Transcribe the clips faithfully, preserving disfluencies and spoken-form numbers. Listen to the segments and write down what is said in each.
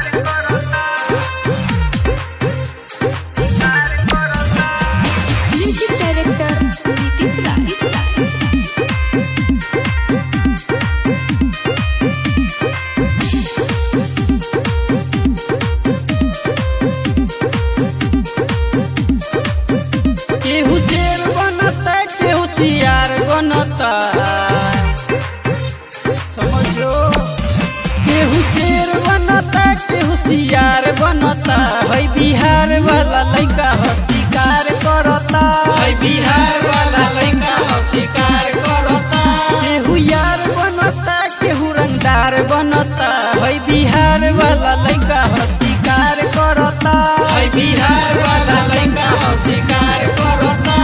समझो केहू शेर बनता केहू सियार बनता है बिहार वाला लइका हो शिकार करता है बिहार वाला लइका हो शिकार करता केहू यार बनता केहू रंगदार बनता है बिहार वाला लइका हो शिकार करता है बिहार वाला लइका हो शिकार करता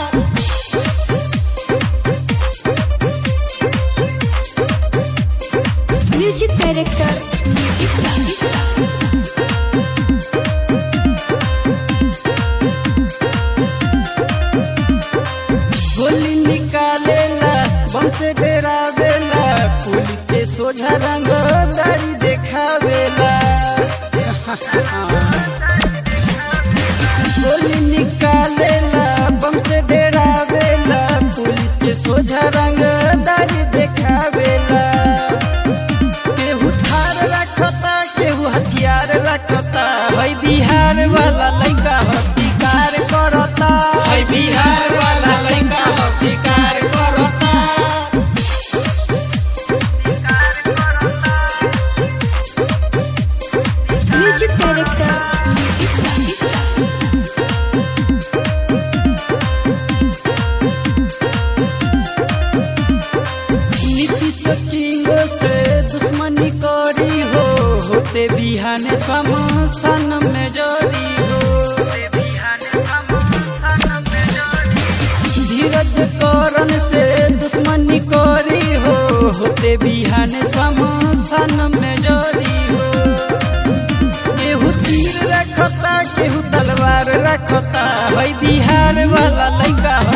म्यूजिक डायरेक्टर गोली निकालेला बम से डरावेला पुलिस के सोझा रंगदारी देखावेला गोली निकालेला बम से डरावेला पुलिस के सोझा रंगदारी देखावेला केहू थार रखता केहू हथियार रखता है बिहार वाला लइका हो शिकार करता है बिहार वाला लइका हो शिकार करता म्यूजिक डायरेक्टर नीतीश किंग से दुश्मनी करी हो होते बिहान समसन में जरी हो धीरज करण से दुश्मनी करी हो होते बिहान समसन में जरी हो केहू तीर रखता केहू तलवार रखता है बिहार वाला लइका